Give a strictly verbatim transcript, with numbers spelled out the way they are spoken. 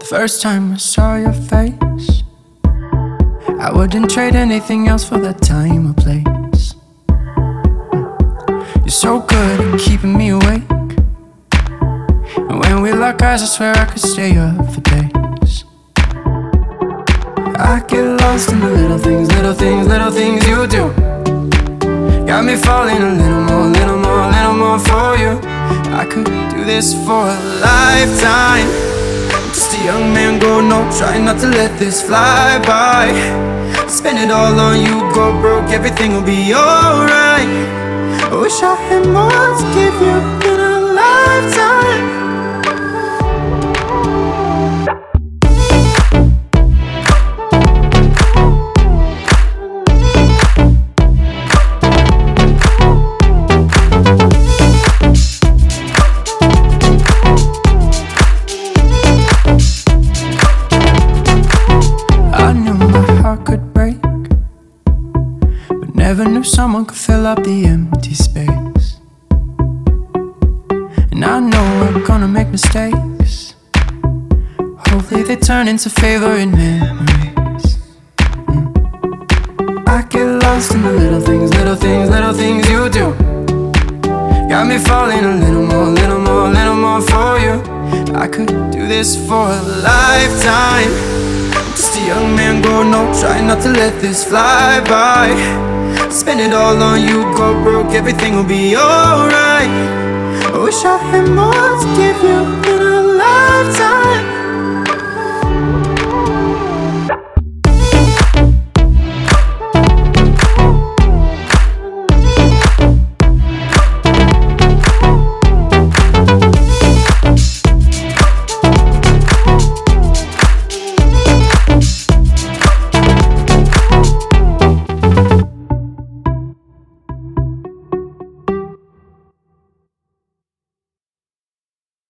First time I saw your face, I wouldn't trade anything else for that time or place. You're so good at keeping me awake, and when we lock eyes I swear I could stay up for days. I get lost in the little things, little things, little things you do. Got me falling a little more, little more, little more for you. I could do this for a lifetime. Just a young man going on, trying not to let this fly by. Spend it all on you, go broke, everything will be alright. I wish I had more to give you in a lifetime. Never knew someone could fill up the empty space. And I know we're gonna make mistakes. Hopefully they turn into favorite memories. mm. I get lost in the little things, little things, little things you do. Got me falling a little more, little more, little more for you. I could do this for a lifetime. Just a young man growing old, trying not to let this fly by. Spend it all on you, go broke, everything will be alright. I wish I had more to give.